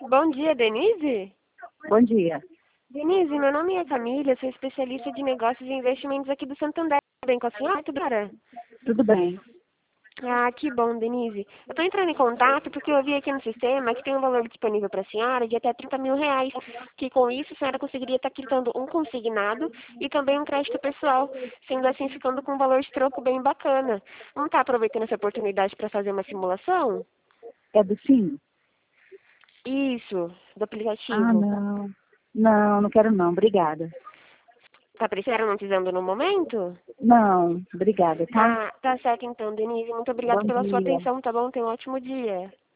Bom dia, Denise. Bom dia. Denise, meu nome é Camila, sou especialista de negócios e investimentos aqui do Santander. Tudo bem com a senhora? Tudo bem? Tudo bem. Ah, que bom, Denise. Eu estou entrando em contato porque eu vi aqui no sistema que tem um valor disponível para a senhora de até R$ 30.000, que com isso a senhora conseguiria estar quitando um consignado e também um crédito pessoal, sendo assim ficando com um valor de troco bem bacana. Não está aproveitando essa oportunidade para fazer uma simulação? É do Sim? Isso, do Ah, aplicativo. não. Não, não quero não. Obrigada. Tá precisando, não precisando no momento? Não, obrigada, tá? Ah, tá certo então, Denise. Muito obrigada Bom pela sua dia. atenção, tá bom? Tenha um ótimo dia.